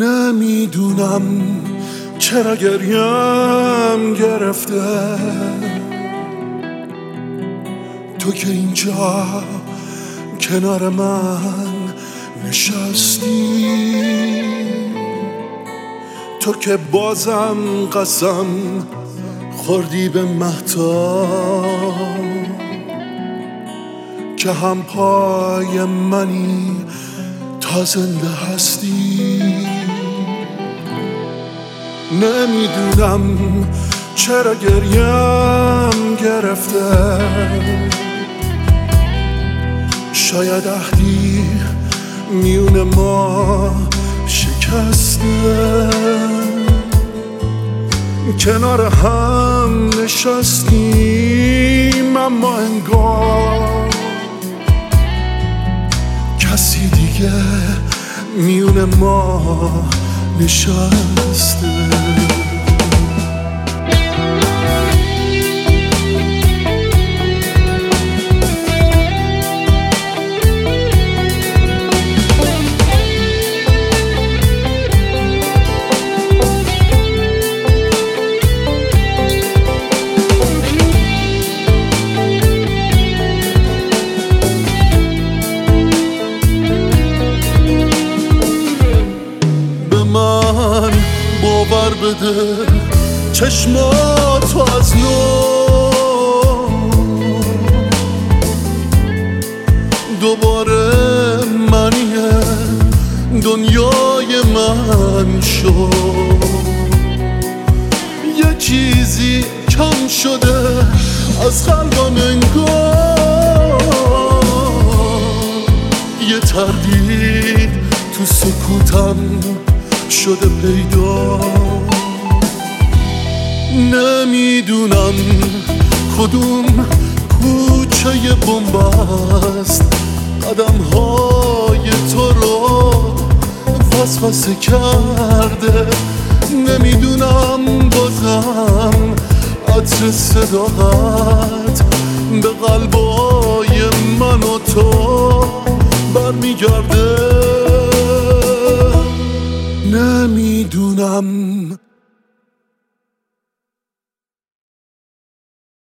نمیدونم چرا گریم گرفته، تو که اینجا کنار من نشستی، تو که بازم قسم خوردی به مهتاب که هم پای منی تا زنده هستی. نمیدونم چرا گریم گرفته، شاید عهدی میون ما شکسته، کنار هم نشستیم اما انگار کسی دیگه میون ما نشسته. من باور بده چشماتو از نو دوباره منیه دنیای من شد، یه چیزی کم شده از قلبم انگار، یه تردید تو سکوتم شده پیدا. نمیدونم کدوم کوچه بنبست قدم‌های تو رو وسوسه کرده، نمیدونم بازم عطر صداقت به قلبای من و تو برمیگرده. نمیدونم